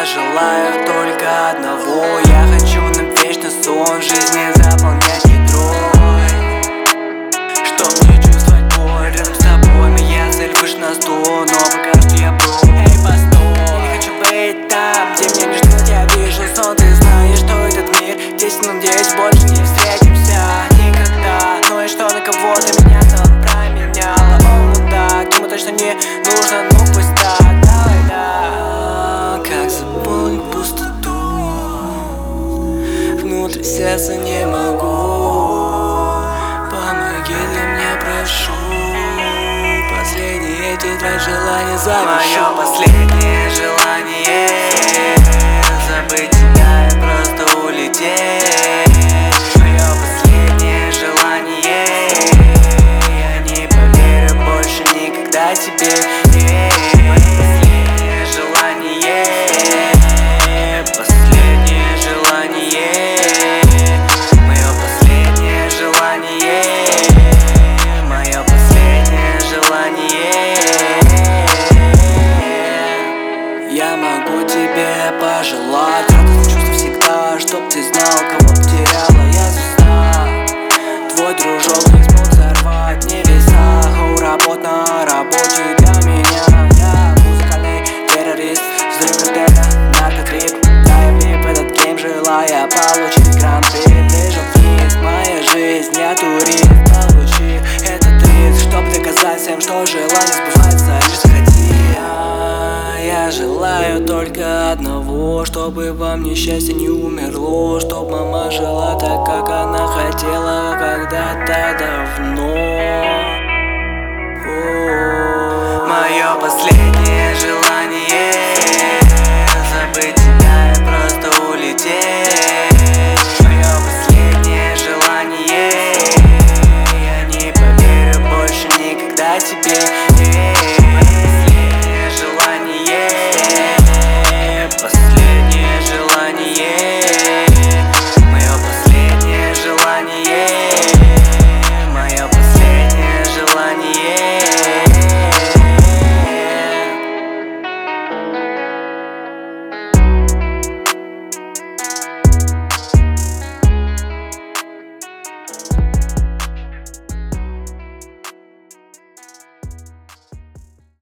желаю только одного. Я хочу на вечный сон жизни заполнять ядрой, чтоб не чувствовать боль рядом с тобой. Моя цель выше на 100, но пока что я прочь. Эй, постой, не хочу быть там, где меня не ждут. Я вижу сон, ты знаешь, что этот мир 10 на 10, больше не встретимся никогда. Ну и что, на кого ты меня там променяла? О, ну да, ему точно не нужно, ну пусть так. Давай, да. Как заполнить пустоту внутри сердца не могу. Помоги ты мне, прошу. Последние тетрадь желаний запишу. Мое последнее желание забыть тебя и просто улететь. Мое последнее желание, я не поверю больше никогда тебе. Последнее желание, последнее желание, мое последнее желание, мое последнее желание. Я могу тебе пожелать радостных чувств всегда, чтоб ты знал, кого потеряла я звезда. Твой дружок не смог взорвать небеса. Работ на работе для меня. Я музыкальный террорист, взрыв коктейля, наркотрип. Дай мне в этот гейм, желая получить гранты. Прижал вниз, моя жизнь, я турист. Получи этот риск, чтоб доказать всем, что желание сбывается. Лишь заходи. Я желаю только одного, чтобы во мне счастье не умерло, чтоб мама жила так, как она хотела когда-то давно. Мое последнее желание забыть тебя и просто улететь. Мое последнее желание, я не поверю больше никогда тебе.